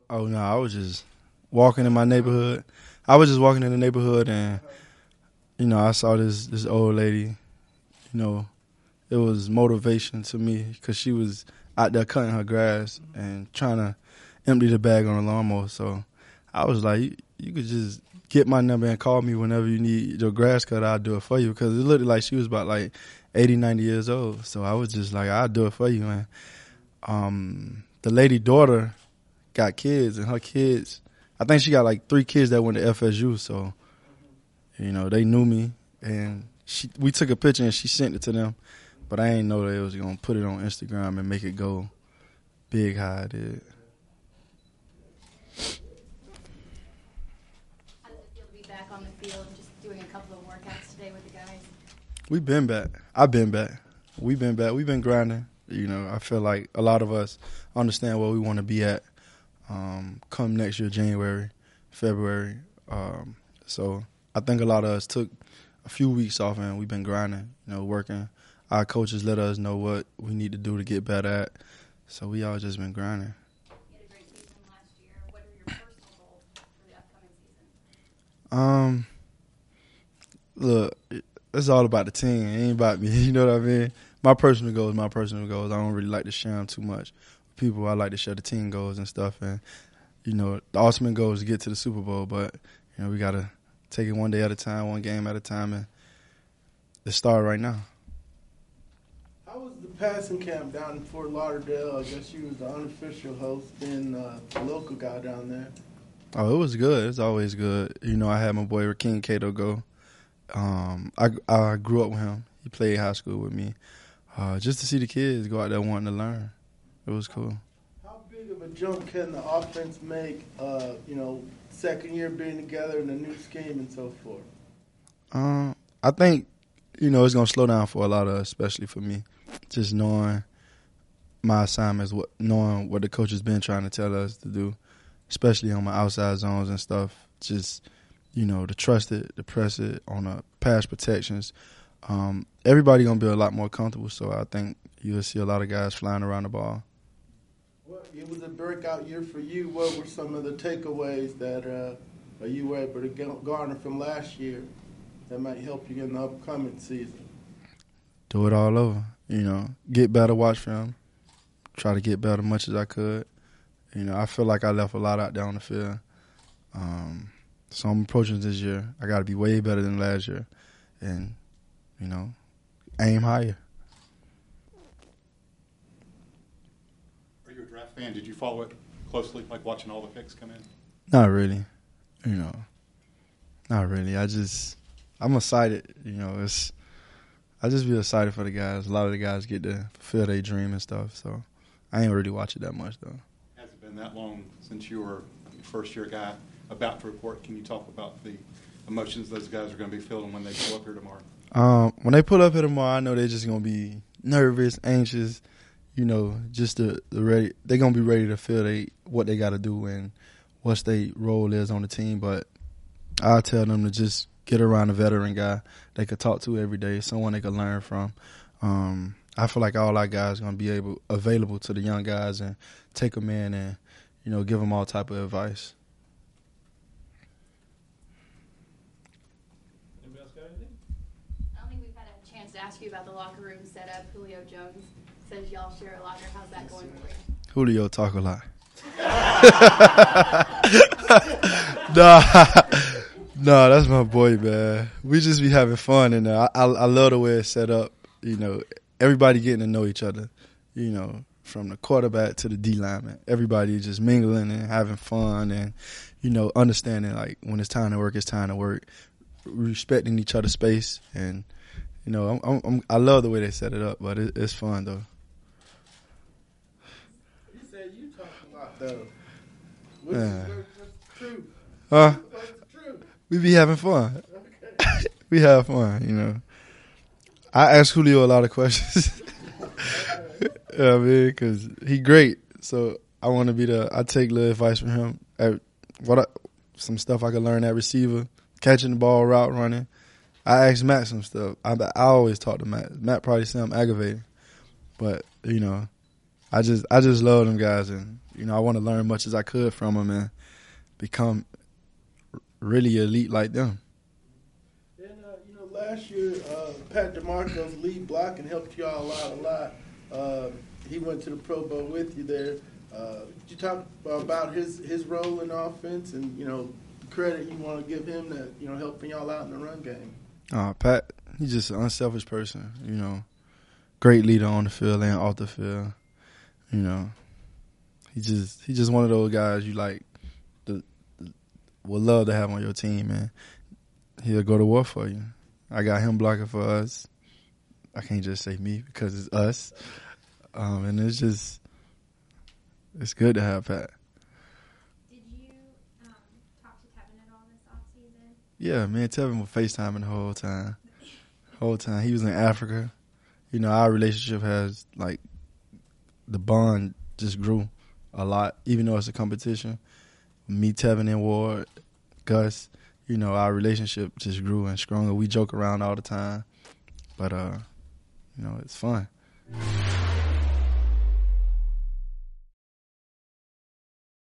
Oh no, I was just walking in my neighborhood. I was just walking in the neighborhood, and I saw this old lady. It was motivation to me because she was out there cutting her grass and trying to empty the bag on the lawnmower. So I was like, you could just get my number and call me whenever you need your grass cut. I'll do it for you, because it looked like she was about like 80, 90 years old. So I was just like, I'll do it for you, man. The lady daughter got kids, and her kids, I think she got like 3 kids that went to FSU. So, they knew me, and we took a picture and she sent it to them. But I ain't know that it was going to put it on Instagram and make it go big how it did. How does it feel to be back on the field, just doing a couple of workouts today with the guys? We've been back. I've been back. We've been back. We've been grinding. I feel like a lot of us understand where we want to be at come next year, January, February. So I think a lot of us took a few weeks off, and we've been grinding, working. Our coaches let us know what we need to do to get better at. So we all just been grinding. You had a great season last year. What are your personal goals for the upcoming season? Look, it's all about the team. It ain't about me. You know what I mean? My personal goals, my personal goals. I don't really like to share them too much with people. I like to share the team goals and stuff. And, the ultimate goal is to get to the Super Bowl. But, we got to take it one day at a time, one game at a time. And let's start right now. How was the passing camp down in Fort Lauderdale? I guess you was the unofficial host, being the local guy down there. Oh, it was good. It's always good. I had my boy Rakeem Cato go. I grew up with him. He played high school with me. Just to see the kids go out there wanting to learn. It was cool. How big of a jump can the offense make, second year being together in a new scheme and so forth? I think, it's going to slow down for a lot of us, especially for me. Just knowing my assignments, knowing what the coach has been trying to tell us to do, especially on my outside zones and stuff. Just, to trust it, to press it on the pass protections. Everybody going to be a lot more comfortable, so I think you'll see a lot of guys flying around the ball. Well, it was a breakout year for you. What were some of the takeaways that you were able to garner from last year that might help you in the upcoming season? Do it all over. Get better, watch film, try to get better as much as I could. I feel like I left a lot out there on the field. So I'm approaching this year. I got to be way better than last year and, aim higher. Are you a draft fan? Did you follow it closely, like watching all the picks come in? Not really. Not really. I'm excited. I just be excited for the guys. A lot of the guys get to fulfill their dream and stuff, so I ain't really watch it that much, though. Has it been that long since you were a first-year guy about to report? Can you talk about the emotions those guys are going to be feeling when they pull up here tomorrow? When they pull up here tomorrow, I know they're just going to be nervous, anxious, just ready. They're going to be ready to feel what they got to do and what their role is on the team, but I'll tell them to just get around a veteran guy they could talk to every day, someone they could learn from. I feel like all our guys are going to be available to the young guys and take them in and, give them all type of advice. Anybody else got anything? I don't think we've had a chance to ask you about the locker room setup. Julio Jones says y'all share a locker. How's that going for you? Julio talk a lot. No, that's my boy, man. We just be having fun, and I love the way it's set up. Everybody getting to know each other, from the quarterback to the D lineman. Everybody just mingling and having fun and, understanding, like, when it's time to work, it's time to work. Respecting each other's space. And, I love the way they set it up, but it's fun, though. You said you talk a lot, though. What's true? Huh? What's true? We be having fun. Okay. We have fun, I ask Julio a lot of questions. Because he great. So I want to be I take little advice from him. Some stuff I could learn at receiver, catching the ball, route running. I ask Matt some stuff. I always talk to Matt. Matt probably say I'm aggravating. But, I just love them guys, and I want to learn much as I could from them and become really elite like them. And last year, Pat DeMarco's lead blocking helped y'all out a lot. He went to the Pro Bowl with you there. Could you talk about his role in offense and the credit you want to give him that helping y'all out in the run game? Pat, he's just an unselfish person. Great leader on the field and off the field. He's just one of those guys you would love to have on your team, man. He'll go to war for you. I got him blocking for us. I can't just say me because it's us. And it's good to have Pat. Did you talk to Tevin at all this offseason? Yeah, me and Tevin were FaceTiming the whole time. He was in Africa. Our relationship has, the bond just grew a lot, even though it's a competition. Me, Tevin, and Ward, Gus, our relationship just grew and stronger. We joke around all the time, but, it's fun.